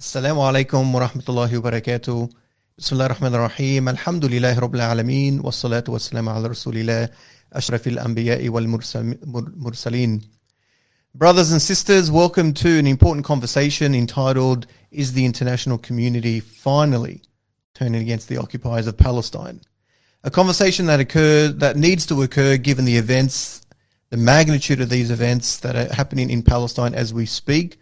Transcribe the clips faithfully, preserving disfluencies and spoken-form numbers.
السلام عليكم ورحمة الله وبركاته. بسم الله الرحمن الرحيم. الحمد لله رب العالمين والصلاة والسلام على رسول الله أشرف الأنبياء والمرسلين. Brothers and sisters, welcome to an important conversation entitled, Is the International Community Finally Turning Against the Occupiers of Palestine? A conversation that occurred, that needs to occur given the events, the magnitude of these events that are happening in Palestine as we speak,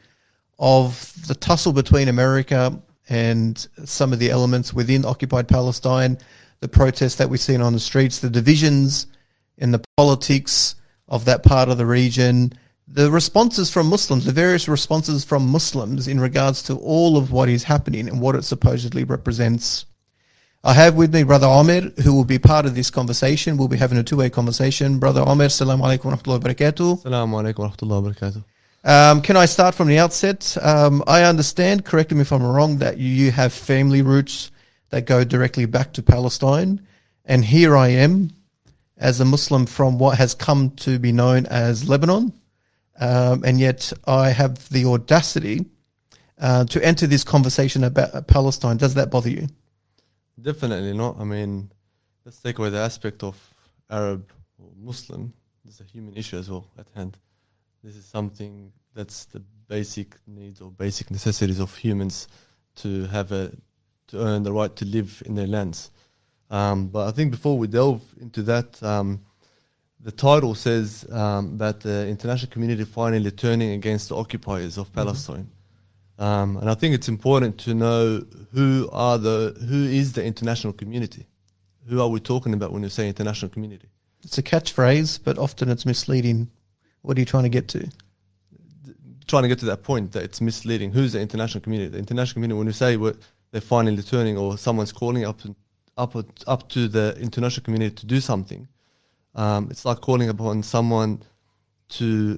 of the tussle between America and some of the elements within occupied Palestine, the protests that we've seen on the streets, the divisions in the politics of that part of the region, the responses from Muslims, the various responses from Muslims in regards to all of what is happening and what it supposedly represents. I have with me Brother Omer, who will be part of this conversation. We'll be having a two-way conversation. Brother Omer, Assalamu alaikum wa rahmatullahi wa barakatuh. Assalamu alaikum wa rahmatullahi wa barakatuh. Um, can I start from the outset? Um, I understand, correct me if I'm wrong, that you, you have family roots that go directly back to Palestine. And here I am as a Muslim from what has come to be known as Lebanon. Um, and yet I have the audacity uh, to enter this conversation about Palestine. Does that bother you? Definitely not. I mean, let's take away the aspect of Arab or Muslim. There's a human issue as well at hand. This is something that's the basic needs or basic necessities of humans to have a to earn the right to live in their lands. Um, but I think before we delve into that, um, the title says um, that the international community finally turning against the occupiers of Palestine. Mm-hmm. Um, and I think it's important to know who are the who is the international community. Who are we talking about when you say international community? It's a catchphrase, but often it's misleading. What are you trying to get to? Trying to get to that point that it's misleading. Who's the international community? The international community, when you say we're, they're finally turning or someone's calling up up up to the international community to do something, um, it's like calling upon someone to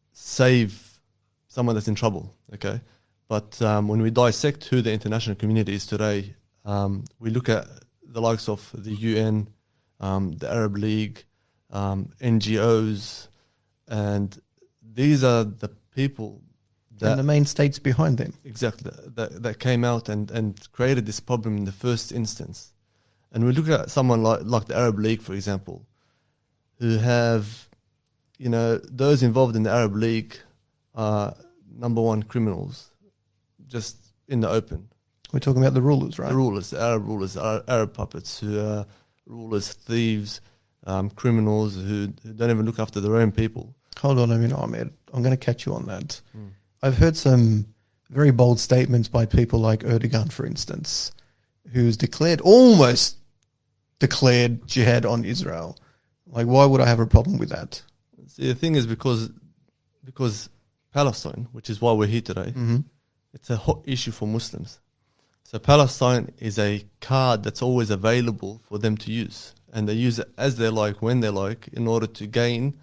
save someone that's in trouble, okay? But um, when we dissect who the international community is today, um, we look at the likes of the U N, um, the Arab League, um, N G Os, and these are the people that... And the main states behind them. Exactly. That, that came out and, and created this problem in the first instance. And we look at someone like, like the Arab League, for example, who have, you know, those involved in the Arab League are number one criminals, just in the open. We're talking about the rulers, right? The rulers, the Arab rulers, Arab puppets who are rulers, thieves, um, criminals who, who don't even look after their own people. Hold on a minute, Ahmed. I'm going to catch you on that. Mm. I've heard some very bold statements by people like Erdogan, for instance, who's declared, almost declared jihad on Israel. Like, why would I have a problem with that? See, the thing is because because Palestine, which is why we're here today, mm-hmm. it's a hot issue for Muslims. So Palestine is a card that's always available for them to use. And they use it as they like, when they like, in order to gain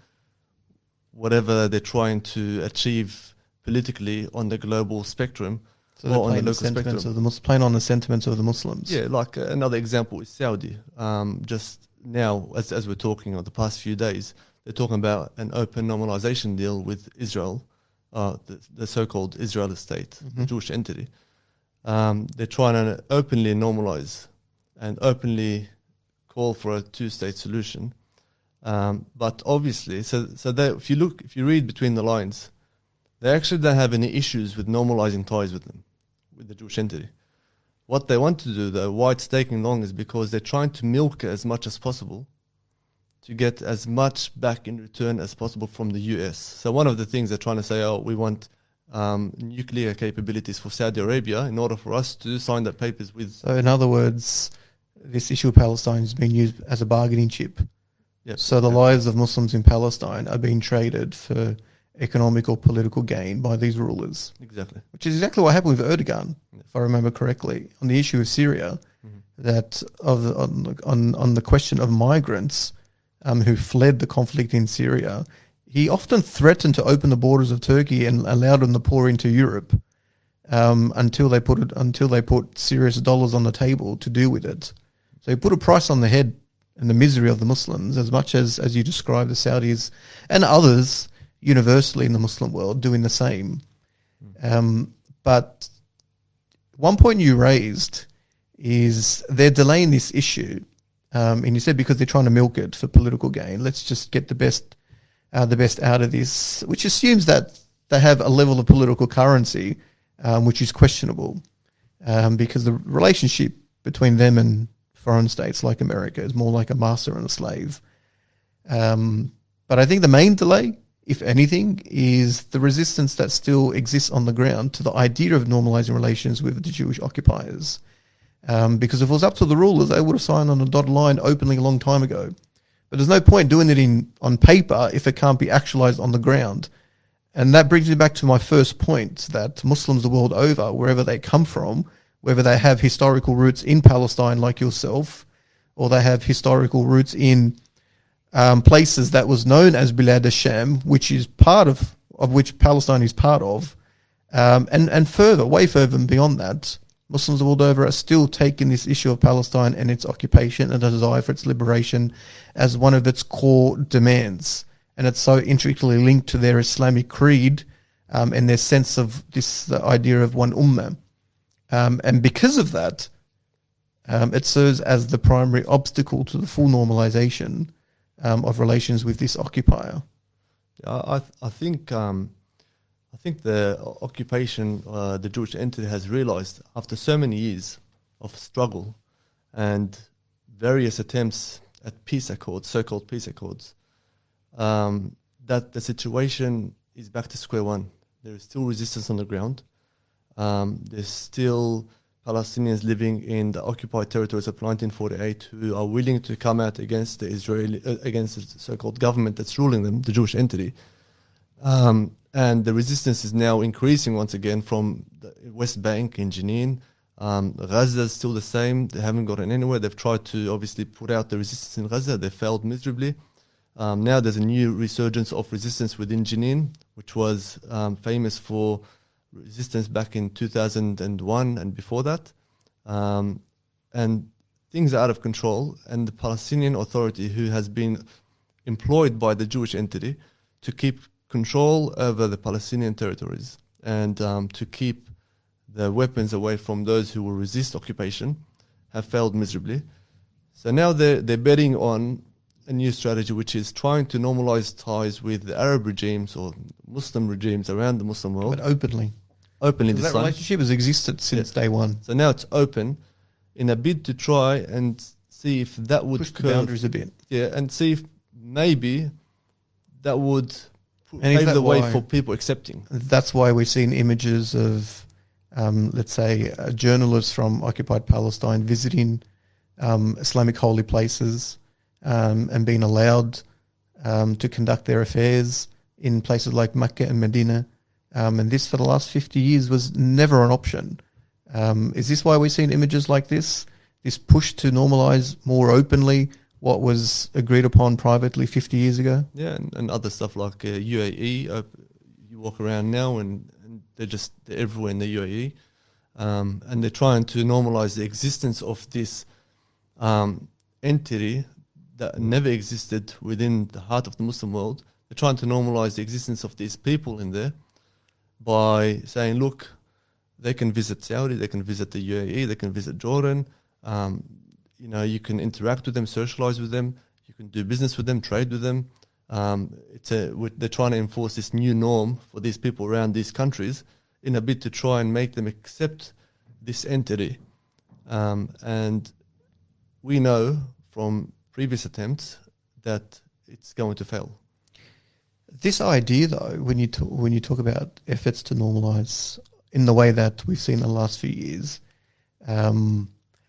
whatever they're trying to achieve politically on the global spectrum. So they're or on playing, the the local sentiments spectrum. of the Mus- playing on the sentiments of the Muslims. Yeah, like uh, another example is Saudi. Um, just now, as, as we're talking, or the past few days, they're talking about an open normalization deal with Israel, uh, the, the so-called Israeli state, Mm-hmm. the Jewish entity. Um, they're trying to openly normalize and openly call for a two-state solution. Um, but obviously, so so they, if you look, if you read between the lines, they actually don't have any issues with normalizing ties with them, with the Jewish entity. What they want to do, though, why it's taking long, is because they're trying to milk it as much as possible to get as much back in return as possible from the U S. So one of the things they're trying to say, oh, we want um, nuclear capabilities for Saudi Arabia in order for us to sign that papers with... So in other words, this issue of Palestine is being used as a bargaining chip. Yep. So the Yep. lives of Muslims in Palestine are being traded for economic or political gain by these rulers. Exactly. Which is exactly what happened with Erdogan, Yeah. if I remember correctly, on the issue of Syria, Mhm. that of the, on, the- on on the question of migrants um, who fled the conflict in Syria. He often threatened to open the borders of Turkey and allowed them to pour into Europe um, until they put it until they put serious dollars on the table to deal with it. So he put a price on the head and the misery of the Muslims, as much as, as you describe the Saudis and others universally in the Muslim world doing the same. Um, but one point you raised is they're delaying this issue, um, and you said because they're trying to milk it for political gain. Let's just get the best, uh, the best out of this, which assumes that they have a level of political currency, um, which is questionable, um, because the relationship between them and foreign states like America is more like a master and a slave. Um, but I think the main delay, if anything, is the resistance that still exists on the ground to the idea of normalizing relations with the Jewish occupiers. Um, because if it was up to the rulers, they would have signed on a dotted line openly a long time ago. But there's no point doing it in on paper if it can't be actualized on the ground. And that brings me back to my first point, that Muslims the world over, wherever they come from, whether they have historical roots in Palestine like yourself, or they have historical roots in um, places that was known as Bilad al-Sham, which is part of, of which Palestine is part of, um, and, and further, way further and beyond that, Muslims the world over are still taking this issue of Palestine and its occupation and the desire for its liberation as one of its core demands. And it's so intricately linked to their Islamic creed um, and their sense of this the idea of one ummah. Um, and because of that, um, it serves as the primary obstacle to the full normalization um, of relations with this occupier. I th- I think um, I think the occupation, uh, the Jewish entity, has realized after so many years of struggle and various attempts at peace accords, so-called peace accords, um, that the situation is back to square one. There is still resistance on the ground. Um, there's still Palestinians living in the occupied territories of nineteen forty-eight who are willing to come out against the Israeli, uh, against the so-called government that's ruling them, the Jewish entity. Um, and the resistance is now increasing once again from the West Bank in Jenin. Um, Gaza is still the same. They haven't gotten anywhere. They've tried to obviously put out the resistance in Gaza. They failed miserably. Um, now there's a new resurgence of resistance within Jenin, which was um, famous for resistance back in two thousand one and before that. Um, and things are out of control. And the Palestinian Authority, who has been employed by the Jewish entity to keep control over the Palestinian territories and um, to keep the weapons away from those who will resist occupation, have failed miserably. So now they're, they're betting on a new strategy, which is trying to normalize ties with the Arab regimes or Muslim regimes around the Muslim world. But openly. Openly this that time. relationship has existed since Yeah. day one. So now it's open in a bid to try and see if that would Push the curve- boundaries a bit. Yeah, and see if maybe that would p- And is pave that the way why- for people accepting. That's why we've seen images of, um, let's say, uh, journalists from occupied Palestine visiting um, Islamic holy places um, and being allowed um, to conduct their affairs in places like Mecca and Medina. Um, and this, for the last fifty years, was never an option. Um, is this why we've seen images like this? This push to normalize more openly what was agreed upon privately fifty years ago? Yeah, and, and other stuff like uh, U A E. Uh, you walk around now and, and they're just they're everywhere in the U A E. Um, and they're trying to normalize the existence of this um, entity that never existed within the heart of the Muslim world. They're trying to normalize the existence of these people in there by saying, look, they can visit Saudi, they can visit the U A E, they can visit Jordan. Um, you know, you can interact with them, socialize with them, you can do business with them, trade with them. Um, it's a, they're trying to enforce this new norm for these people around these countries in a bid to try and make them accept this entity. Um, and we know from previous attempts that it's going to fail. This idea, though, when you talk, when you talk about efforts to normalize in the way that we've seen in the last few years, um,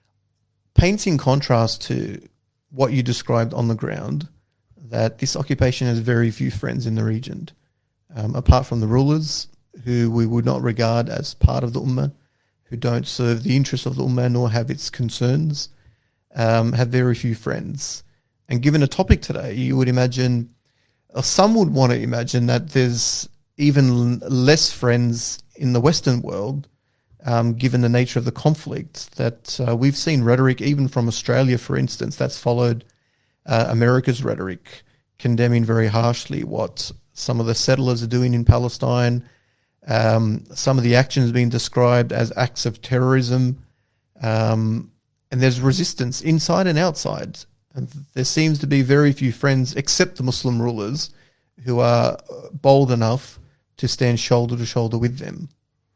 paints in contrast to what you described on the ground, that this occupation has very few friends in the region, um, apart from the rulers, who we would not regard as part of the Ummah, who don't serve the interests of the Ummah nor have its concerns, um, have very few friends. And given a topic today, you would imagine, or some would want to imagine, that there's even less friends in the Western world, um, given the nature of the conflict, that uh, we've seen rhetoric, even from Australia, for instance, that's followed uh, America's rhetoric, condemning very harshly what some of the settlers are doing in Palestine, Um, some of the actions being described as acts of terrorism, um, and there's resistance inside and outside. And there seems to be very few friends, except the Muslim rulers, who are bold enough to stand shoulder to shoulder with them.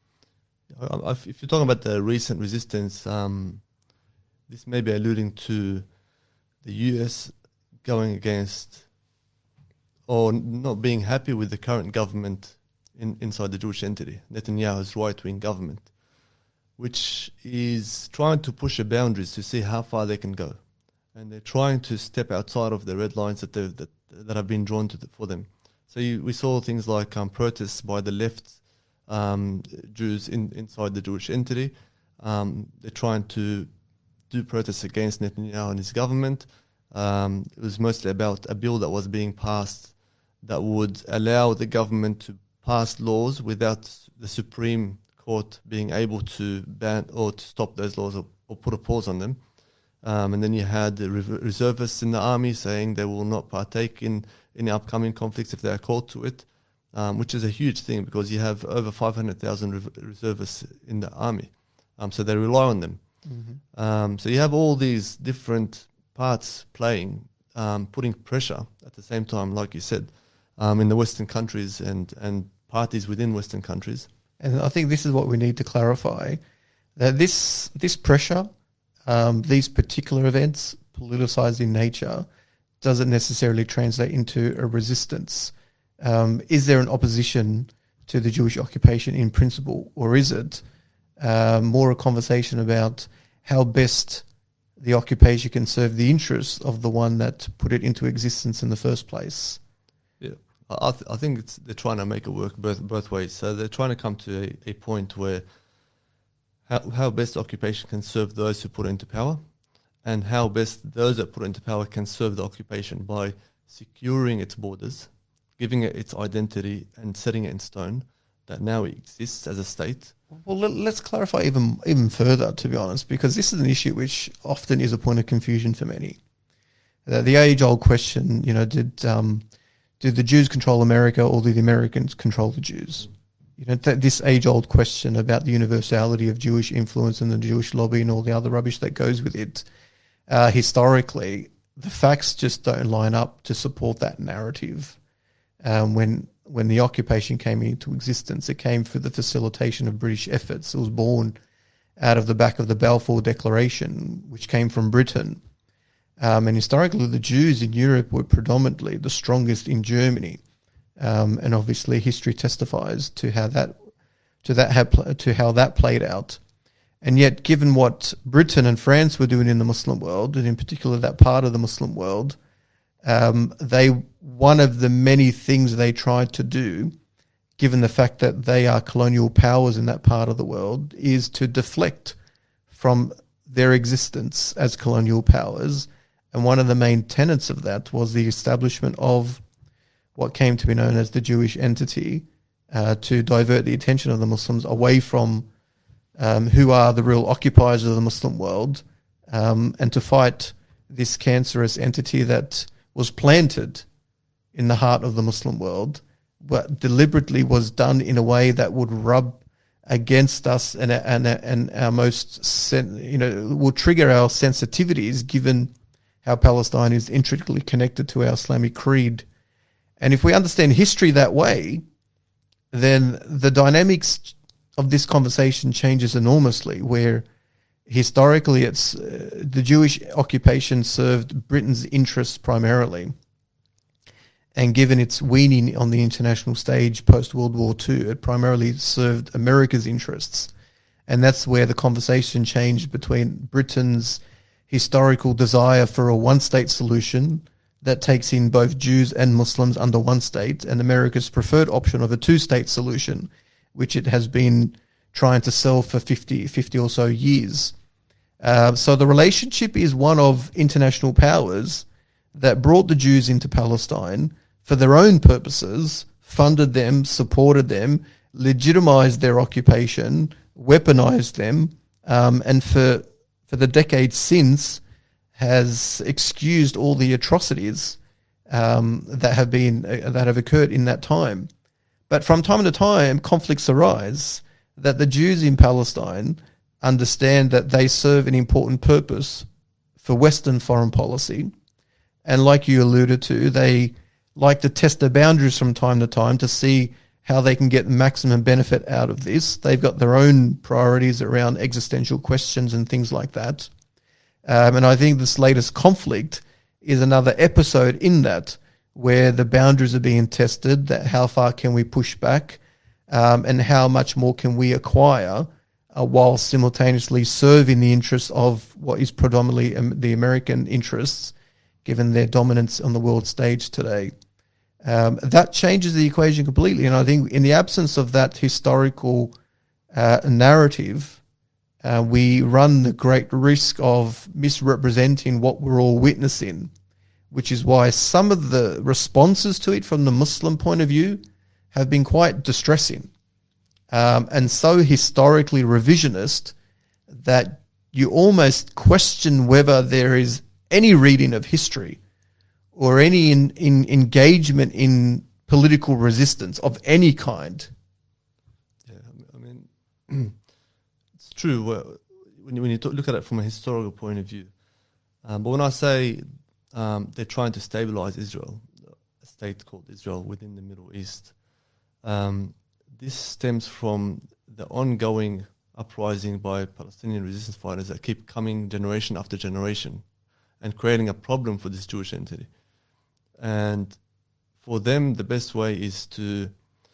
If you're talking about the recent resistance, um, this may be alluding to the U S going against or not being happy with the current government in, inside the Jewish entity, Netanyahu's right-wing government, which is trying to push the boundaries to see how far they can go. And they're trying to step outside of the red lines that that, that have been drawn to the, for them. So you, we saw things like um, protests by the left um, Jews in, inside the Jewish entity. Um, they're trying to do protests against Netanyahu and his government. Um, it was mostly about a bill that was being passed that would allow the government to pass laws without the Supreme Court being able to ban or to stop those laws or, or put a pause on them. Um, and then you had the re- reservists in the army saying they will not partake in any upcoming conflicts if they are called to it, um, which is a huge thing because you have over five hundred thousand re- reservists in the army. Um, so they rely on them. Mm-hmm. Um, so you have all these different parts playing, um, putting pressure at the same time, like you said, um, in the Western countries and, and parties within Western countries. And I think this is what we need to clarify, that this this pressure, um, these particular events, politicized in nature, doesn't necessarily translate into a resistance. Um, is there an opposition to the Jewish occupation in principle, or is it uh, more a conversation about how best the occupation can serve the interests of the one that put it into existence in the first place? Yeah, I, th- I think it's, they're trying to make it work both both ways. So they're trying to come to a, a point where how, how best occupation can serve those who put it into power, and how best those that put it into power can serve the occupation by securing its borders, giving it its identity, and setting it in stone that now it exists as a state. Well, let, let's clarify even even further, to be honest, because this is an issue which often is a point of confusion for many. Uh, the age-old question, you know, did um, did the Jews control America or did the Americans control the Jews? You know, th- this age-old question about the universality of Jewish influence and the Jewish lobby and all the other rubbish that goes with it. Uh, historically, the facts just don't line up to support that narrative. Um, when when the occupation came into existence, it came through the facilitation of British efforts. It was born out of the back of the Balfour Declaration, which came from Britain. Um, and historically, the Jews in Europe were predominantly the strongest in Germany. Um, and obviously, history testifies to how that to that had, to how that played out. And yet, given what Britain and France were doing in the Muslim world, and in particular that part of the Muslim world, um, they one of the many things they tried to do, given the fact that they are colonial powers in that part of the world, is to deflect from their existence as colonial powers. And one of the main tenets of that was the establishment of what came to be known as the Jewish entity, uh, to divert the attention of the Muslims away from um, who are the real occupiers of the Muslim world, um, and to fight this cancerous entity that was planted in the heart of the Muslim world, but deliberately was done in a way that would rub against us and and and our most sen- you know will trigger our sensitivities, given how Palestine is intricately connected to our Islamic creed. And if we understand history that way, then the dynamics of this conversation changes enormously, where historically it's uh, the Jewish occupation served Britain's interests primarily. And given its weaning on the international stage post-World War Two, it primarily served America's interests. And that's where the conversation changed between Britain's historical desire for a one-state solution that takes in both Jews and Muslims under one state, and America's preferred option of a two-state solution, which it has been trying to sell for fifty, fifty or so years. Uh, so the relationship is one of international powers that brought the Jews into Palestine for their own purposes, funded them, supported them, legitimized their occupation, weaponized them, um, and for for the decades since has excused all the atrocities um, that have been uh, that have occurred in that time. But from time to time, conflicts arise that the Jews in Palestine understand that they serve an important purpose for Western foreign policy. And like you alluded to, they like to test the boundaries from time to time to see how they can get maximum benefit out of this. They've got their own priorities around existential questions and things like that. Um, and I think this latest conflict is another episode in that, where the boundaries are being tested, that how far can we push back, um, and how much more can we acquire uh, while simultaneously serving the interests of what is predominantly um, the American interests, given their dominance on the world stage today. Um, that changes the equation completely. And I think in the absence of that historical uh, narrative, uh, we run the great risk of misrepresenting what we're all witnessing, which is why some of the responses to it from the Muslim point of view have been quite distressing, um, and so historically revisionist that you almost question whether there is any reading of history or any in, in engagement in political resistance of any kind. Yeah, I mean, it's true when you, when you talk, look at it from a historical point of view. Um, but when I say um, they're trying to stabilize Israel, a state called Israel within the Middle East, um, this stems from the ongoing uprising by Palestinian resistance fighters that keep coming generation after generation and creating a problem for this Jewish entity. And for them, the best way is to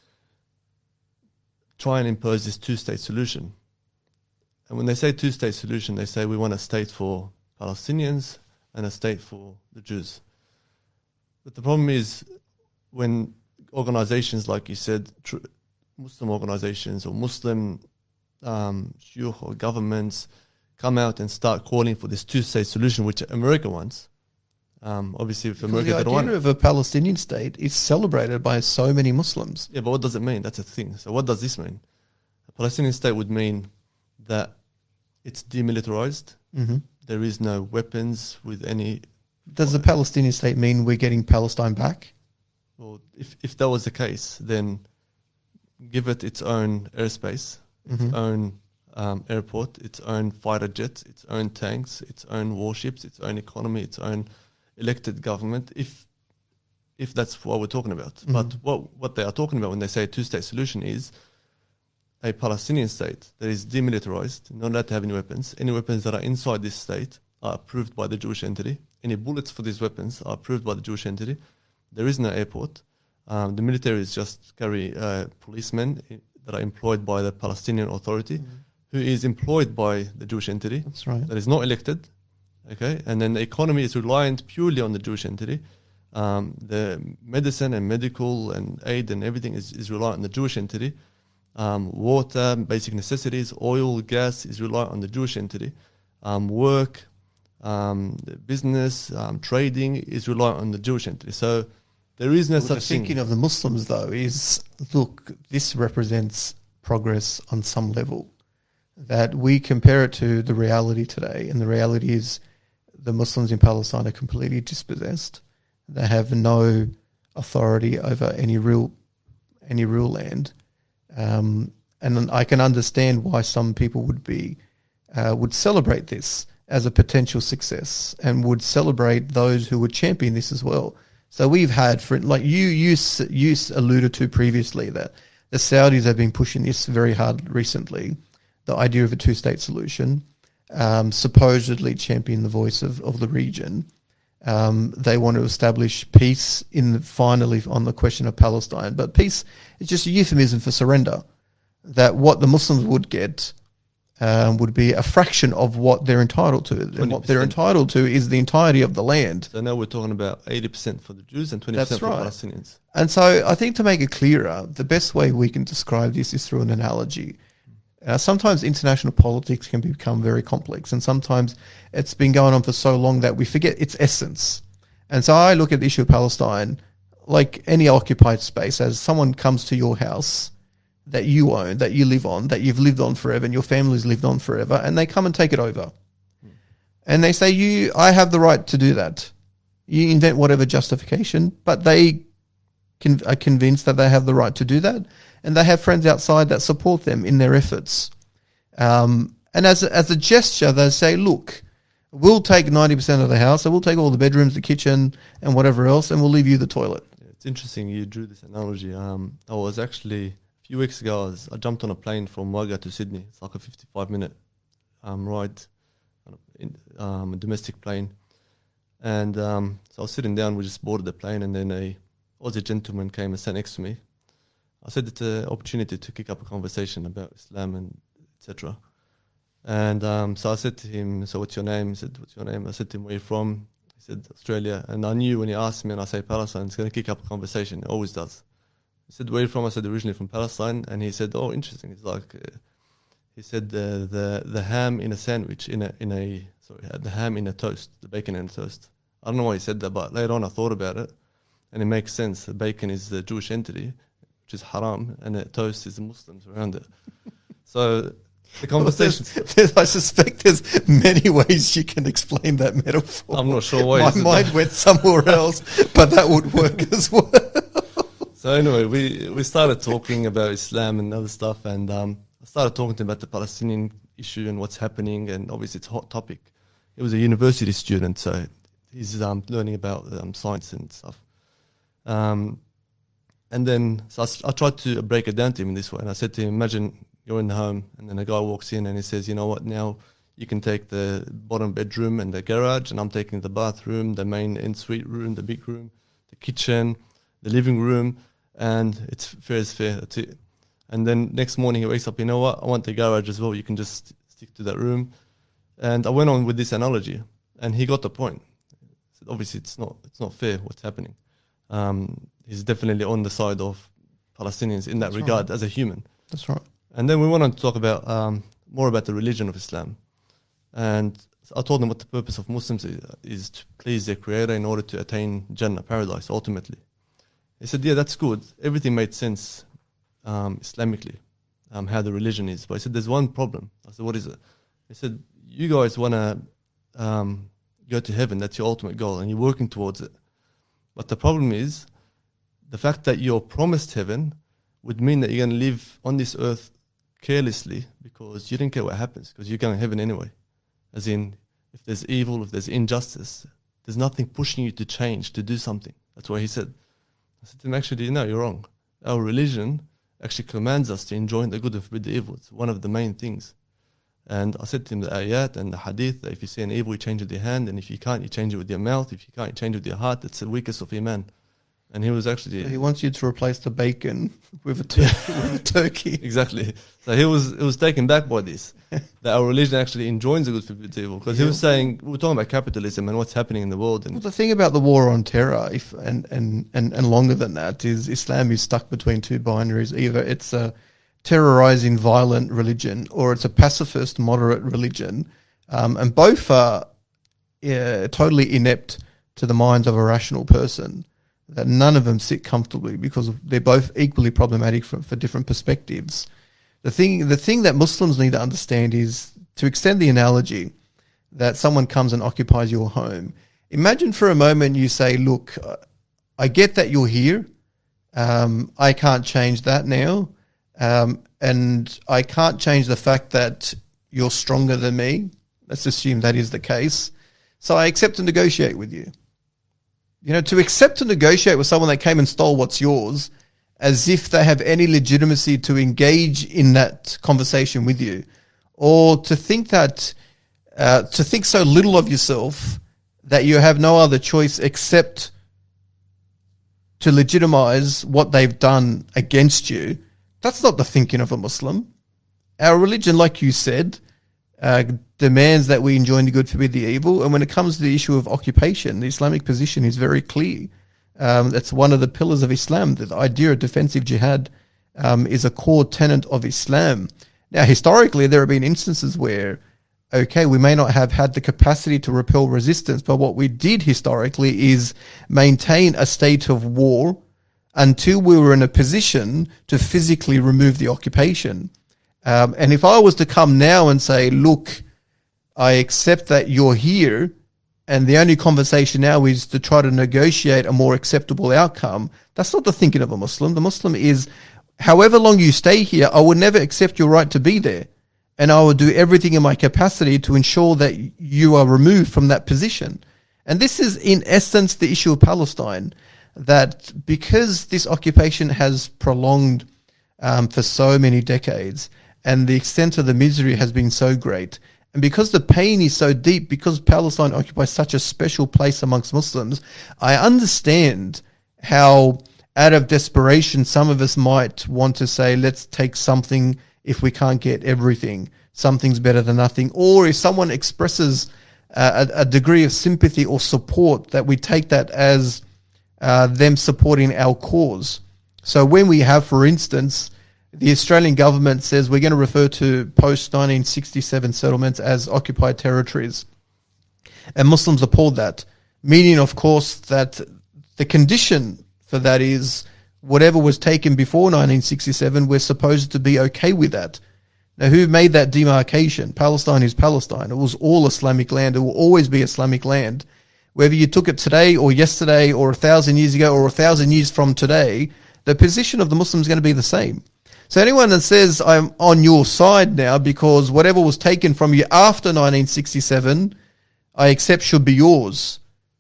try and impose this two-state solution. And when they say two-state solution, they say we want a state for Palestinians and a state for the Jews. But the problem is when organizations, like you said, tr- Muslim organizations or Muslim um, shuyukh or governments come out and start calling for this two-state solution, which America wants. Um, obviously, if America the don't want idea of a Palestinian state is celebrated by so many Muslims. Yeah, but what does it mean? That's a thing. So what does this mean? A Palestinian state would mean that it's demilitarized. Mm-hmm. There is no weapons with any... Does the Palestinian state mean we're getting Palestine back? Well, if, if that was the case, then give it its own airspace, Mm-hmm. its own um, airport, its own fighter jets, its own tanks, its own warships, its own economy, its own elected government, if if that's what we're talking about. Mm-hmm. But what, what they are talking about when they say a two-state solution is a Palestinian state that is demilitarized, not allowed to have any weapons. Any weapons that are inside this state are approved by the Jewish entity. Any bullets for these weapons are approved by the Jewish entity. There is no airport. Um, the military is just carry uh, policemen that are employed by the Palestinian Authority, mm-hmm. who is employed by the Jewish entity. That's right. That is not elected. Okay, and then the economy is reliant purely on the Jewish entity. Um, the medicine and medical and aid and everything is, is reliant on the Jewish entity. Um, water, basic necessities, oil, gas is reliant on the Jewish entity. Um, work, um, business, um, trading is reliant on the Jewish entity. So there is no well, such the thing. thinking of the Muslims, though, is, look, this represents progress on some level. That we compare it to the reality today, and the reality is the Muslims in Palestine are completely dispossessed. They have no authority over any real any real land, um, and I can understand why some people would be uh, would celebrate this as a potential success, and would celebrate those who would champion this as well. So we've had, for like you you you alluded to previously, that the Saudis have been pushing this very hard recently, the idea of a two-state solution. Um, supposedly champion the voice of, of the region. Um, they want to establish peace in the, finally on the question of Palestine. But peace is just a euphemism for surrender. That what the Muslims would get um, would be a fraction of what they're entitled to. And what they're entitled to is the entirety of the land. So now we're talking about eighty percent for the Jews and twenty percent That's for right. Palestinians. And so I think to make it clearer, the best way we can describe this is through an analogy. Uh, sometimes international politics can become very complex, and sometimes it's been going on for so long that we forget its essence. And so I look at the issue of Palestine like any occupied space, as someone comes to your house that you own, that you live on, that you've lived on forever, and your family's lived on forever, and they come and take it over. Mm. And they say, "You, I have the right to do that." You invent whatever justification, but they con- are convinced that they have the right to do that, and they have friends outside that support them in their efforts. Um, and as a, as a gesture, they say, look, we'll take ninety percent of the house, so we'll take all the bedrooms, the kitchen, and whatever else, and we'll leave you the toilet. It's interesting you drew this analogy. Um, I was actually, a few weeks ago, I, was, I jumped on a plane from Wagga to Sydney. It's like a fifty-five minute um, ride, in, um, a domestic plane. And um, so I was sitting down, we just boarded the plane, and then a Aussie gentleman came and sat next to me. I said it's an opportunity to kick up a conversation about Islam and et cetera. And um, so I said to him, so what's your name? He said, what's your name? I said to him, where are you from? He said, Australia. And I knew when he asked me and I say Palestine, it's going to kick up a conversation. It always does. He said, where are you from? I said, originally from Palestine. And he said, oh, interesting. It's like, uh, he said, the, the the ham in a sandwich, in a, in a sorry, the ham in a toast, the bacon in a toast. I don't know why he said that, but later on I thought about it. And it makes sense. The bacon is the Jewish entity, which is haram, and the toast is the Muslims around it. So the conversation. Well, there's, there's, I suspect there's many ways you can explain that metaphor. I'm not sure why. My mind went somewhere else, but that would work as well. So anyway, we, we started talking about Islam and other stuff, and um, I started talking to him about the Palestinian issue and what's happening, and obviously it's a hot topic. He was a university student, so he's um, learning about um, science and stuff. Um, and then so I, I tried to break it down to him in this way, and I said to him, imagine you're in the home, and then a guy walks in and he says, you know what, now you can take the bottom bedroom and the garage, and I'm taking the bathroom, the main ensuite room, the big room, the kitchen, the living room, and it's fair as fair, that's it. And then next morning he wakes up, you know what, I want the garage as well, you can just stick to that room. And I went on with this analogy, and he got the point. So obviously it's not it's not fair what's happening. Um, he's definitely on the side of Palestinians in that That's regard right. as a human. That's right. And then we went on to talk about um, more about the religion of Islam. And I told him what the purpose of Muslims is, is to please their creator in order to attain Jannah, paradise, ultimately. He said, yeah, that's good. Everything made sense um, Islamically, um, how the religion is. But he said, there's one problem. I said, what is it? He said, you guys want to um, go to heaven. That's your ultimate goal, and you're working towards it. But the problem is, the fact that you're promised heaven would mean that you're going to live on this earth carelessly because you don't care what happens, because you're going to heaven anyway. As in, if there's evil, if there's injustice, there's nothing pushing you to change, to do something. That's what he said. I said to him, actually, no, you're wrong. Our religion actually commands us to enjoy the good and forbid the evil. It's one of the main things. And I said to him the ayat and the hadith, that if you see an evil, you change it with your hand, and if you can't, you change it with your mouth. If you can't, you change it with your heart. That's the weakest of iman. And he was actually... So he wants you to replace the bacon with a, tur- with a turkey. Exactly. So he was he was taken back by this, that our religion actually enjoins the good forbid evil. Because yeah. he was saying, we were talking about capitalism and what's happening in the world. And well, the thing about the war on terror, if and, and, and, and longer than that, is Islam is stuck between two binaries. Either it's a terrorizing, violent religion, or it's a pacifist, moderate religion. Um, and both are uh, totally inept to the minds of a rational person. That none of them sit comfortably because they're both equally problematic for, for different perspectives. The thing, the thing that Muslims need to understand is, to extend the analogy, that someone comes and occupies your home. Imagine for a moment you say, look, I get that you're here. Um, I can't change that now. Um, and I can't change the fact that you're stronger than me. Let's assume that is the case. So I accept to negotiate with you. You know, to accept to negotiate with someone that came and stole what's yours, as if they have any legitimacy to engage in that conversation with you, or to think that, uh, to think so little of yourself that you have no other choice except to legitimize what they've done against you, that's not the thinking of a Muslim. Our religion, like you said, uh, demands that we enjoin the good, forbid the evil. And when it comes to the issue of occupation, the Islamic position is very clear. Um, that's one of the pillars of Islam. The idea of defensive jihad um, is a core tenet of Islam. Now, historically, there have been instances where, okay, we may not have had the capacity to repel resistance, but what we did historically is maintain a state of war until we were in a position to physically remove the occupation. Um, and if I was to come now and say, look, I accept that you're here, and the only conversation now is to try to negotiate a more acceptable outcome, that's not the thinking of a Muslim. The Muslim is, however long you stay here, I will never accept your right to be there. And I will do everything in my capacity to ensure that you are removed from that position. And this is, in essence, the issue of Palestine, that because this occupation has prolonged um, for so many decades, and the extent of the misery has been so great, and because the pain is so deep, because Palestine occupies such a special place amongst Muslims, I understand how, out of desperation, some of us might want to say, let's take something if we can't get everything. Something's better than nothing. Or if someone expresses uh, a, a degree of sympathy or support, that we take that as uh, them supporting our cause. So when we have, for instance, the Australian government says we're going to refer to post nineteen sixty-seven settlements as occupied territories, and Muslims appalled that, meaning, of course, that the condition for that is whatever was taken before nineteen sixty-seven, we're supposed to be okay with that. Now, who made that demarcation? Palestine is Palestine. It was all Islamic land. It will always be Islamic land. Whether you took it today or yesterday or a thousand years ago or a thousand years from today, the position of the Muslims is going to be the same. So anyone that says I'm on your side now because whatever was taken from you after nineteen sixty-seven, I accept should be yours.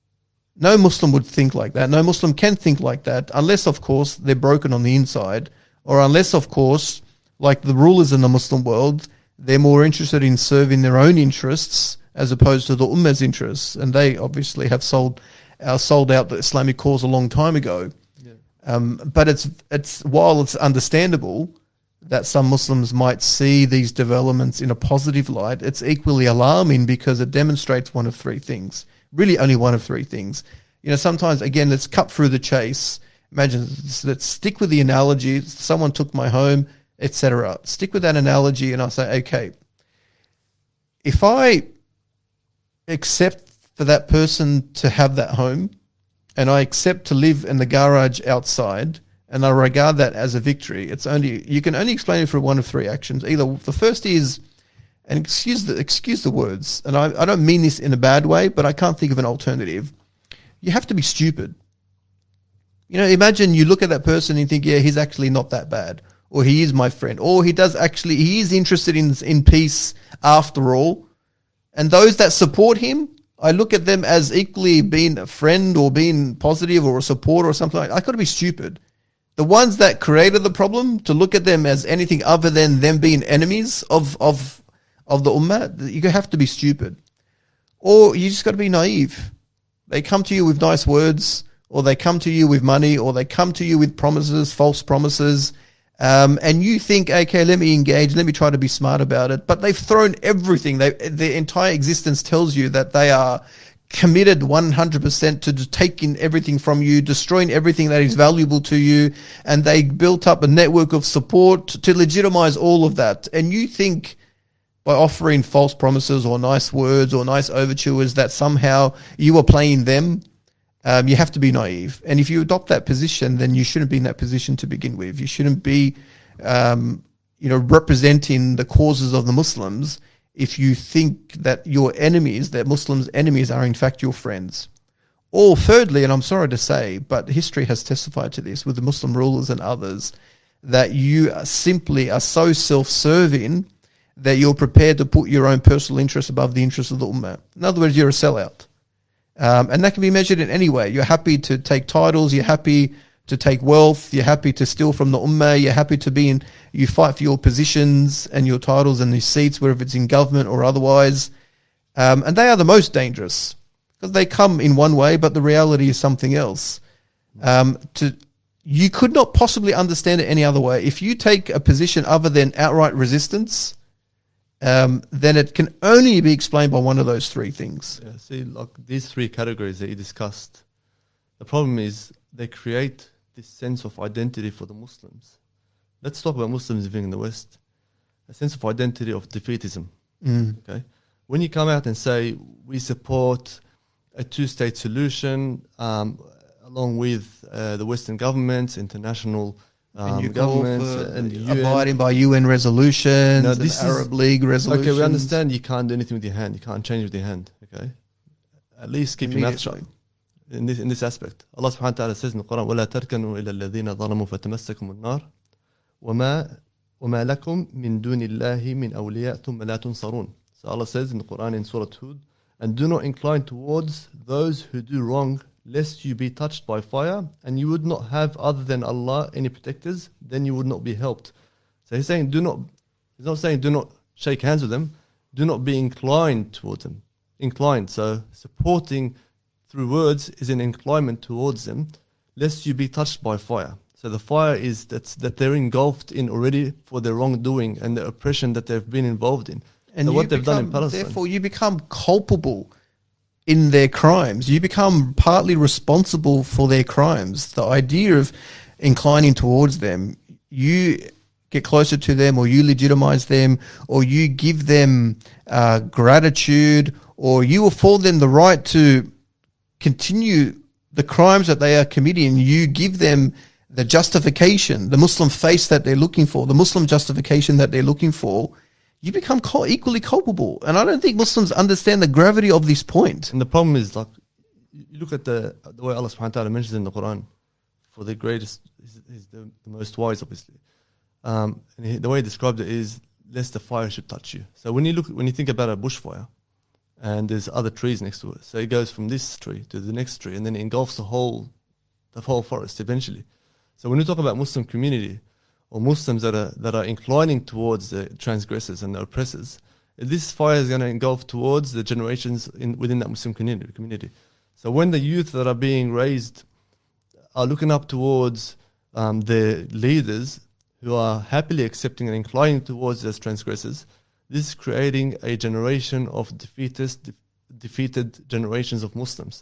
No Muslim would think like that. No Muslim can think like that unless, of course, they're broken on the inside, or unless, of course, like the rulers in the Muslim world, they're more interested in serving their own interests as opposed to the Ummah's interests. And they obviously have sold uh, sold out the Islamic cause a long time ago. Um, but it's it's while it's understandable that some Muslims might see these developments in a positive light, it's equally alarming because it demonstrates one of three things. Really only one of three things. You know, sometimes, again, let's cut through the chase. Imagine, let's stick with the analogy. Someone took my home, et cetera. Stick with that analogy and I'll say, okay, if I accept for that person to have that home, and I accept to live in the garage outside, and I regard that as a victory, it's only, you can only explain it through one of three actions. Either the first is, and excuse the excuse the words, and I, I don't mean this in a bad way, but I can't think of an alternative. You have to be stupid. You know, imagine you look at that person and you think, yeah, he's actually not that bad, or he is my friend, or he does actually, he is interested in in peace after all. And those that support him, I look at them as equally being a friend or being positive or a supporter or something like that. I've got to be stupid. The ones that created the problem, to look at them as anything other than them being enemies of of of the ummah, you have to be stupid. Or you just got to be naive. They come to you with nice words, or they come to you with money, or they come to you with promises, false promises, um, and you think, okay, let me engage, let me try to be smart about it. But they've thrown everything. They, their entire existence tells you that they are committed one hundred percent to taking everything from you, destroying everything that is valuable to you, and they built up a network of support to legitimize all of that. And you think by offering false promises or nice words or nice overtures that somehow you are playing them. Um, you have to be naive. And if you adopt that position, then you shouldn't be in that position to begin with. You shouldn't be, um, you know, representing the causes of the Muslims if you think that your enemies, that Muslims' enemies are in fact your friends. Or thirdly, and I'm sorry to say, but history has testified to this with the Muslim rulers and others, that you are simply are so self-serving that you're prepared to put your own personal interests above the interests of the Ummah. In other words, you're a sellout. Um, and that can be measured in any way. You're happy to take titles, you're happy to take wealth, you're happy to steal from the ummah, you're happy to be in, you fight for your positions and your titles and your seats, whether it's in government or otherwise. Um, and they are the most dangerous because they come in one way, but the reality is something else. Um, to, you could not possibly understand it any other way. If you take a position other than outright resistance, Um, then it can only be explained by one of those three things. Yeah, see, like these three categories that you discussed, the problem is they create this sense of identity for the Muslims. Let's talk about Muslims living in the West. A sense of identity of defeatism. Mm. Okay, when you come out and say we support a two-state solution, um, along with uh, the Western governments, international Um, and governments and the U N. Abiding by U N resolutions, Now, and this Arab is, League resolutions. Okay, we understand you can't do anything with your hand. You can't change with your hand. Okay, at least keep your mouth shut. Immediately. In this, in this aspect, Allah subhanahu wa ta'ala says in the Quran, وَلَا تَرْكَنُوا إِلَى الَّذِينَ ظَلَمُوا فَتَمَسَّكُمُ النَّارِ وَمَا وَمَا لَكُمْ مِن دُونِ اللَّهِ مِنْ أَوْلِيَاءٍ ثُمَّ لَا تُنصَرُونَ. So Allah says in the Quran in Surah Hud, and do not incline towards those who do wrong, lest you be touched by fire, and you would not have other than Allah any protectors, then you would not be helped. So he's saying, do not, he's not saying do not shake hands with them, do not be inclined towards them. Inclined, so supporting through words is an inclination towards them, lest you be touched by fire. So the fire is that, that they're engulfed in already for their wrongdoing and the oppression that they've been involved in. And so you what they've become, done in Palestine. Therefore, you become culpable in their crimes. You become partly responsible for their crimes. The idea of inclining towards them, you get closer to them, or you legitimize them, or you give them uh, gratitude, or you afford them the right to continue the crimes that they are committing. You give them the justification, the Muslim face that they're looking for, the Muslim justification that they're looking for. You become co- equally culpable. And I don't think Muslims understand the gravity of this point. And the problem is, like, you look at the the way Allah subhanahu wa ta'ala mentions in the Quran, for the greatest, is, is the, the most wise, obviously. Um, and he, the way he described it is, lest the fire should touch you. So when you look, when you think about a bushfire, and there's other trees next to it, so it goes from this tree to the next tree, and then it engulfs the whole, the whole forest eventually. So when we talk about Muslim community, or Muslims that are that are inclining towards the transgressors and the oppressors, this fire is going to engulf towards the generations in within that Muslim community. community. So when the youth that are being raised are looking up towards um, their leaders who are happily accepting and inclining towards those transgressors, this is creating a generation of defeatist, de- defeated generations of Muslims.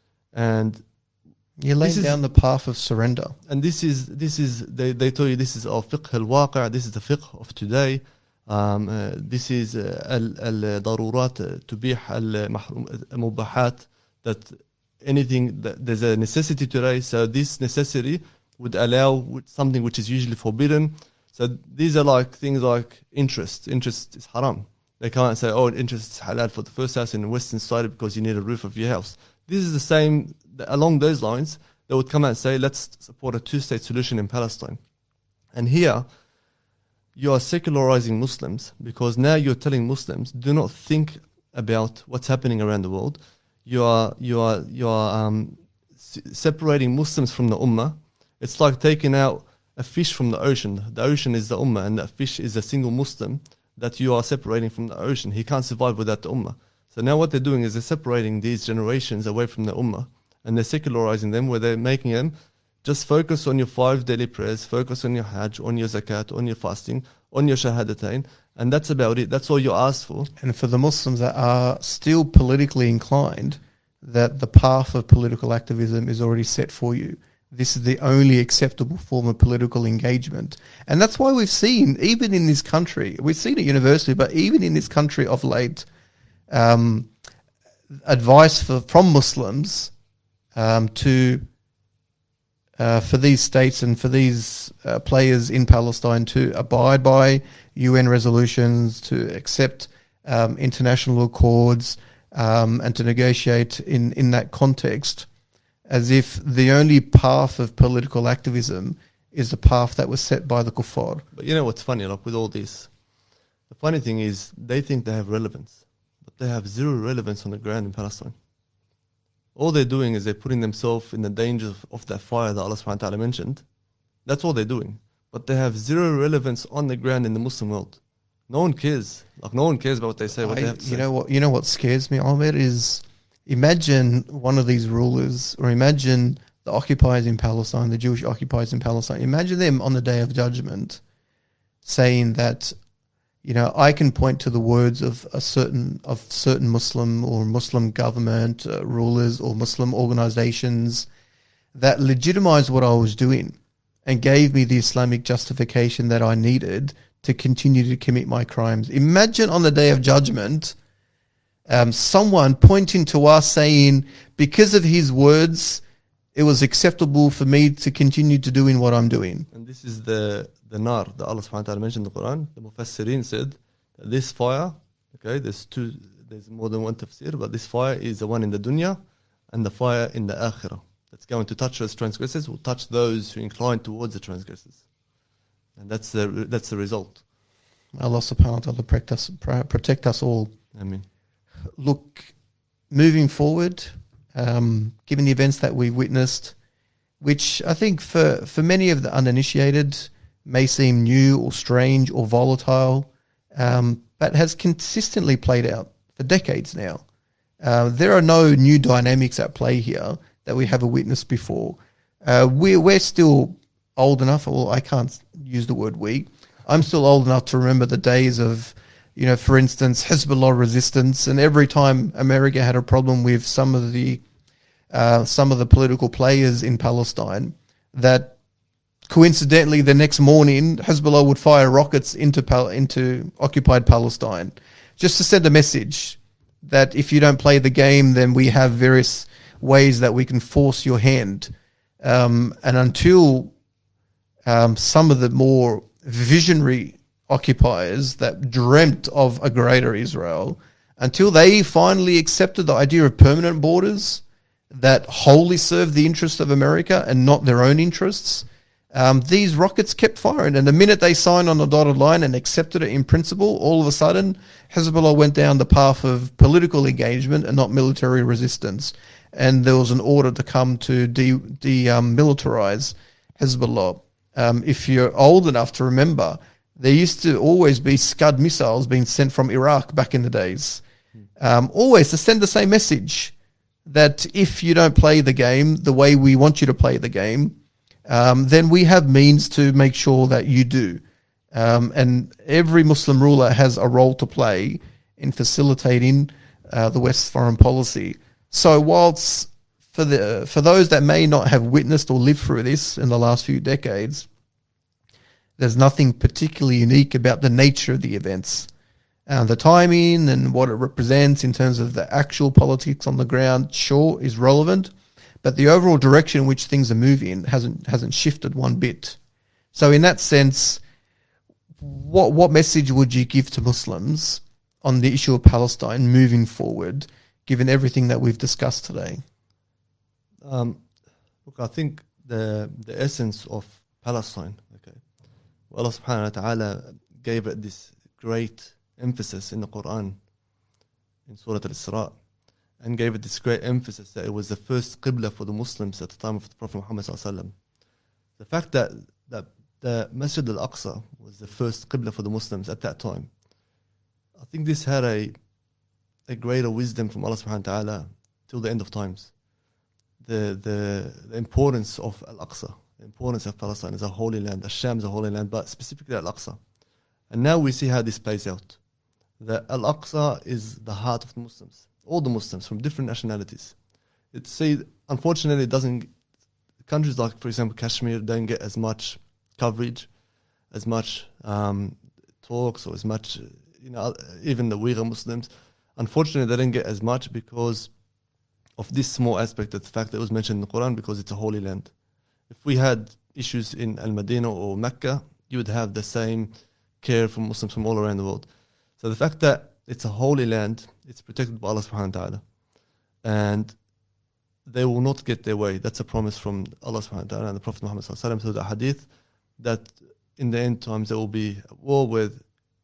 And You're laying This is- down the path of surrender. and this is this is they, they tell you this is al fiqh al waqi', this is the fiqh of today. Um, uh, this is al al darurat tubih al mubahat, that anything that there's a necessity today, so this necessity would allow something which is usually forbidden. So these are like things like interest. Interest is haram. They can't say, oh, interest is halal for the first house in the western side because you need a roof of your house. This is the same, along those lines, they would come out and say, let's support a two-state solution in Palestine. And here, you are secularizing Muslims, because now you're telling Muslims, do not think about what's happening around the world. You are, you are, you are um, s- separating Muslims from the Ummah. It's like taking out a fish from the ocean. The ocean is the Ummah, and that fish is a single Muslim that you are separating from the ocean. He can't survive without the Ummah. So now what they're doing is they're separating these generations away from the Ummah, and they're secularizing them, where they're making them just focus on your five daily prayers, focus on your Hajj, on your Zakat, on your fasting, on your Shahadatain, and that's about it. That's all you ask for. And for the Muslims that are still politically inclined, that the path of political activism is already set for you. This is the only acceptable form of political engagement. And that's why we've seen, even in this country, we've seen at university, but even in this country of late, um, advice for, from Muslims um, to uh, for these states and for these uh, players in Palestine to abide by U N resolutions, to accept um, international accords, um, and to negotiate in, in that context, as if the only path of political activism is the path that was set by the kuffar. But you know what's funny, like with all this? The funny thing is they think they have relevance, but they have zero relevance on the ground in Palestine. All they're doing is they're putting themselves in the danger of, of that fire that Allah subhanahu wa ta'ala mentioned. That's all they're doing. But they have zero relevance on the ground in the Muslim world. No one cares. Like no one cares about what they say, what I, they have to you say. know what? You know what scares me, Ahmed, is imagine one of these rulers, or imagine the occupiers in Palestine, the Jewish occupiers in Palestine. Imagine them on the Day of Judgment saying that, you know, I can point to the words of a certain of certain Muslim or Muslim government uh, rulers or Muslim organizations that legitimized what I was doing and gave me the Islamic justification that I needed to continue to commit my crimes. Imagine on the Day of Judgment, um, someone pointing to us saying, because of his words, it was acceptable for me to continue to doing what I'm doing. And this is the, the nar that Allah subhanahu wa ta'ala mentioned in the Quran. The Mufassirin said that this fire, okay, there's two, there's more than one tafsir, but this fire is the one in the dunya and the fire in the akhirah. That's going to touch those transgressors, will touch those who incline towards the transgressors. And that's the that's the result. Allah subhanahu wa ta'ala protect us, protect us all. I mean, Look, moving forward, um, given the events that we witnessed, which I think for, for many of the uninitiated may seem new or strange or volatile, um, but has consistently played out for decades now. Uh, there are no new dynamics at play here that we haven't witnessed before. Uh, we're, we're still old enough, or I can't use the word we, I'm still old enough to remember the days of, you know, for instance, Hezbollah resistance, and every time America had a problem with some of the uh, some of the political players in Palestine, that coincidentally the next morning Hezbollah would fire rockets into Pal- into occupied Palestine, just to send a message that if you don't play the game, then we have various ways that we can force your hand. Um, and until um, some of the more visionary occupiers that dreamt of a greater Israel, until they finally accepted the idea of permanent borders that wholly serve the interests of America and not their own interests, um, these rockets kept firing. And the minute they signed on the dotted line and accepted it in principle, all of a sudden, Hezbollah went down the path of political engagement and not military resistance. And there was an order to come to de, de um, militarize Hezbollah. Um, if you're old enough to remember, there used to always be Scud missiles being sent from Iraq back in the days. Um, always to send the same message that if you don't play the game the way we want you to play the game, um, then we have means to make sure that you do. Um, and every Muslim ruler has a role to play in facilitating uh, the West's foreign policy. So whilst for the for those that may not have witnessed or lived through this in the last few decades, there's nothing particularly unique about the nature of the events. Uh, the timing and what it represents in terms of the actual politics on the ground, sure, is relevant, but the overall direction in which things are moving hasn't hasn't shifted one bit. So in that sense, what what message would you give to Muslims on the issue of Palestine moving forward, given everything that we've discussed today? Um, look, I think the the essence of Palestine, okay, Allah subhanahu wa ta'ala gave it this great emphasis in the Quran, in Surah Al-Isra, and gave it this great emphasis that it was the first qibla for the Muslims at the time of the Prophet Muhammad sallallahu alaihi wasallam. The fact that, that the Masjid al-Aqsa was the first qibla for the Muslims at that time, I think this had a a greater wisdom from Allah subhanahu wa ta'ala till the end of times. The, the the importance of Al-Aqsa, the importance of Palestine as a holy land, Sham is a holy land, but specifically Al-Aqsa. And now we see how this plays out. That Al-Aqsa is the heart of the Muslims, all the Muslims from different nationalities. It's say, unfortunately, it doesn't. Countries like, for example, Kashmir don't get as much coverage, as much um, talks, or as much, you know, even the Uyghur Muslims. Unfortunately, they didn't get as much because of this small aspect of the fact that it was mentioned in the Quran, because it's a holy land. If we had issues in Al-Madinah or Mecca, you would have the same care from Muslims from all around the world. So the fact that it's a holy land, it's protected by Allah subhanahu wa ta'ala, and they will not get their way. That's a promise from Allah subhanahu wa ta'ala and the Prophet Muhammad sallallahu alaihi wasallam through the hadith, that in the end times there will be a war with,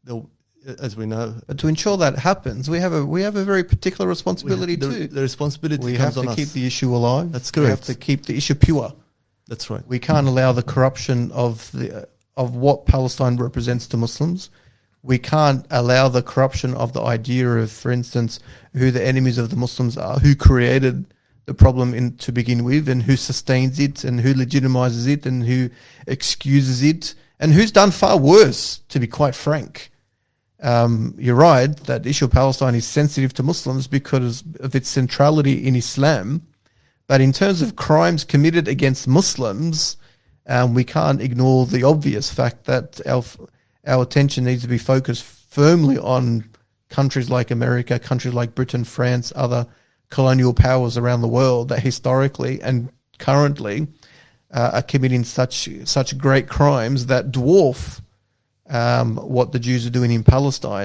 as we know. But to ensure that happens, we have a we have a very particular responsibility the, too. The responsibility we comes have to on keep us. the issue alive. That's We have correct. to keep the issue pure. That's right. We can't allow the corruption of the of what Palestine represents to Muslims. We can't allow the corruption of the idea of, for instance, who the enemies of the Muslims are, who created the problem in, to begin with, and who sustains it, and who legitimizes it, and who excuses it, and who's done far worse, to be quite frank. Um, you're right that the issue of Palestine is sensitive to Muslims because of its centrality in Islam. But in terms of crimes committed against Muslims, um, we can't ignore the obvious fact that our our attention needs to be focused firmly on countries like America, countries like Britain, France, other colonial powers around the world that historically and currently uh, are committing such such great crimes that dwarf um, what the Jews are doing in Palestine,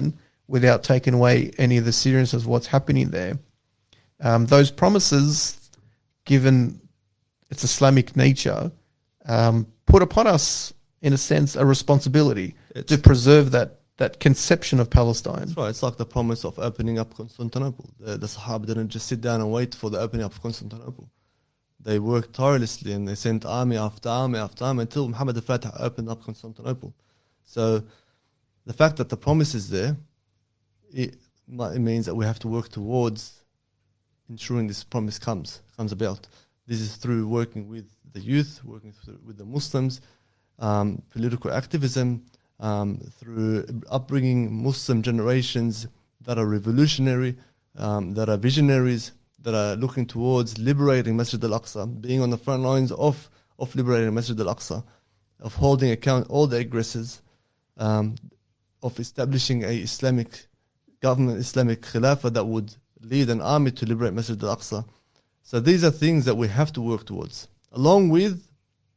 without taking away any of the seriousness of what's happening there. Um, those promises, given its Islamic nature, um, put upon us, in a sense, a responsibility It's- to preserve that that conception of Palestine. That's right. It's like the promise of opening up Constantinople. The, the Sahaba didn't just sit down and wait for the opening up of Constantinople. They worked tirelessly and they sent army after army after army until Muhammad al-Fatih opened up Constantinople. So the fact that the promise is there, it, it means that we have to work towards ensuring this promise comes comes about. This is through working with the youth, working through, with the Muslims, um, political activism, um, through upbringing Muslim generations that are revolutionary, um, that are visionaries, that are looking towards liberating Masjid al-Aqsa, being on the front lines of, of liberating Masjid al-Aqsa, of holding account all the aggressors, um, of establishing a Islamic government, Islamic Khilafah that would lead an army to liberate Masjid al-Aqsa. So these are things that we have to work towards, along with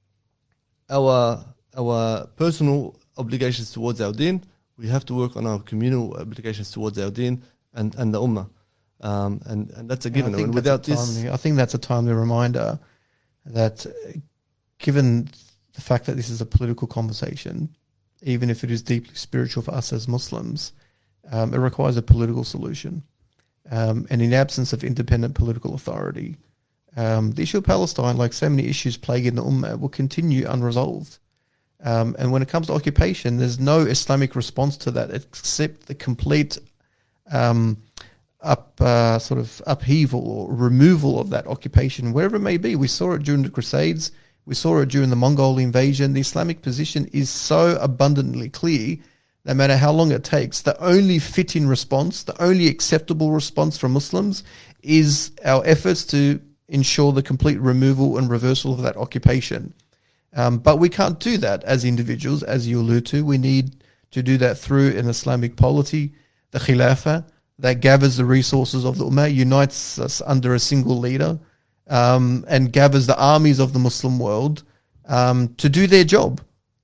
our our personal obligations towards our deen. We have to work on our communal obligations towards our deen and, and the ummah. Um, and, and that's a given. I think, and that's without a this, timely, I think that's a timely reminder that uh, given the fact that this is a political conversation, even if it is deeply spiritual for us as Muslims, um, it requires a political solution. Um, and in absence of independent political authority, um, the issue of Palestine, like so many issues plaguing the Ummah, will continue unresolved. Um, and when it comes to occupation, there's no Islamic response to that except the complete um, up uh, sort of upheaval or removal of that occupation, wherever it may be. We saw it during the Crusades. We saw it during the Mongol invasion. The Islamic position is so abundantly clear. No matter how long it takes, the only fitting response, the only acceptable response from Muslims is our efforts to ensure the complete removal and reversal of that occupation. Um, but we can't do that as individuals, as you allude to. We need to do that through an Islamic polity, the Khilafah, that gathers the resources of the Ummah, unites us under a single leader, um, and gathers the armies of the Muslim world um, to do their job.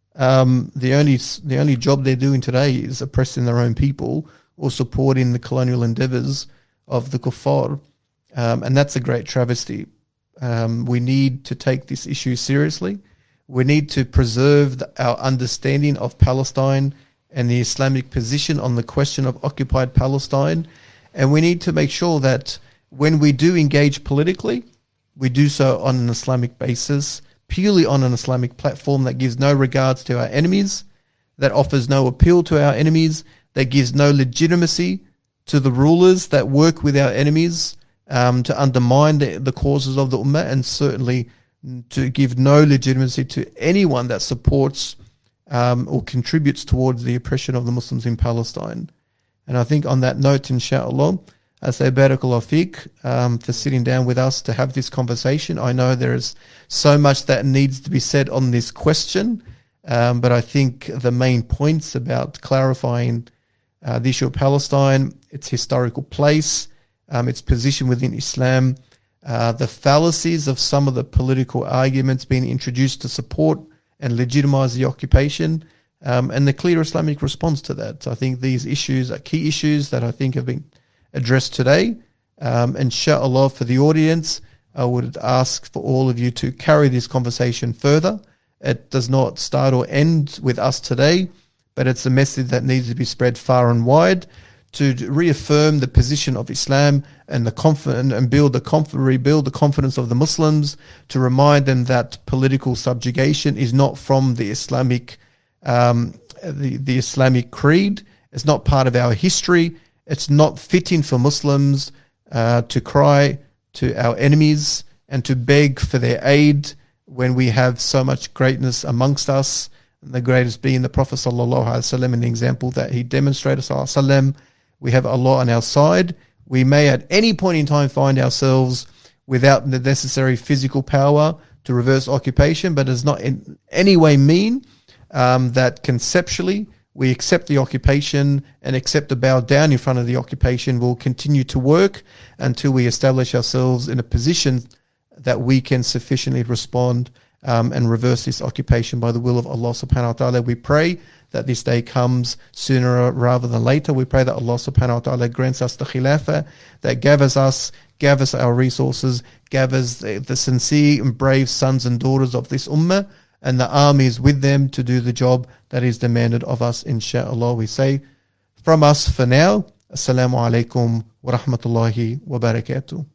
Um, the only the only job they're doing today is oppressing their own people or supporting the colonial endeavors of the kuffar, um, and that's a great travesty. Um, we need to take this issue seriously. We need to preserve the, our understanding of Palestine and the Islamic position on the question of occupied Palestine, and we need to make sure that when we do engage politically, we do so on an Islamic basis, purely on an Islamic platform that gives no regards to our enemies, that offers no appeal to our enemies, that gives no legitimacy to the rulers that work with our enemies um, to undermine the, the causes of the Ummah, and certainly to give no legitimacy to anyone that supports um, or contributes towards the oppression of the Muslims in Palestine. And I think on that note, inshallah, I say barakallah fiqh um, for sitting down with us to have this conversation. I know there is so much that needs to be said on this question, um, but I think the main points about clarifying uh, the issue of Palestine, its historical place, um, its position within Islam, uh, the fallacies of some of the political arguments being introduced to support and legitimize the occupation, um, and the clear Islamic response to that. So I think these issues are key issues that I think have been addressed today. Um, inshallah, for the audience, I would ask for all of you to carry this conversation further. It does not start or end with us today, but it's a message that needs to be spread far and wide to reaffirm the position of Islam and the confidence and build the conf- rebuild the confidence of the Muslims, to remind them that political subjugation is not from the Islamic um, the, the Islamic creed. It's not part of our history. It's not fitting for Muslims uh, to cry to our enemies and to beg for their aid when we have so much greatness amongst us, and the greatest being the Prophet sallallahu alaihi wasallam, an example that he demonstrated sallallahu alaihi wasallam. We have Allah on our side. We may at any point in time find ourselves without the necessary physical power to reverse occupation, but does not in any way mean um, that conceptually we accept the occupation and accept to bow down in front of the occupation. We'll continue to work until we establish ourselves in a position that we can sufficiently respond um, and reverse this occupation by the will of Allah subhanahu wa ta'ala. We pray that this day comes sooner rather than later. We pray that Allah subhanahu wa ta'ala grants us the khilafah, that gathers us, gathers our resources, gathers the, the sincere and brave sons and daughters of this ummah, and the armies with them to do the job that is demanded of us, inshaAllah. We say from us for now, Assalamu alaikum wa rahmatullahi wa barakatuh.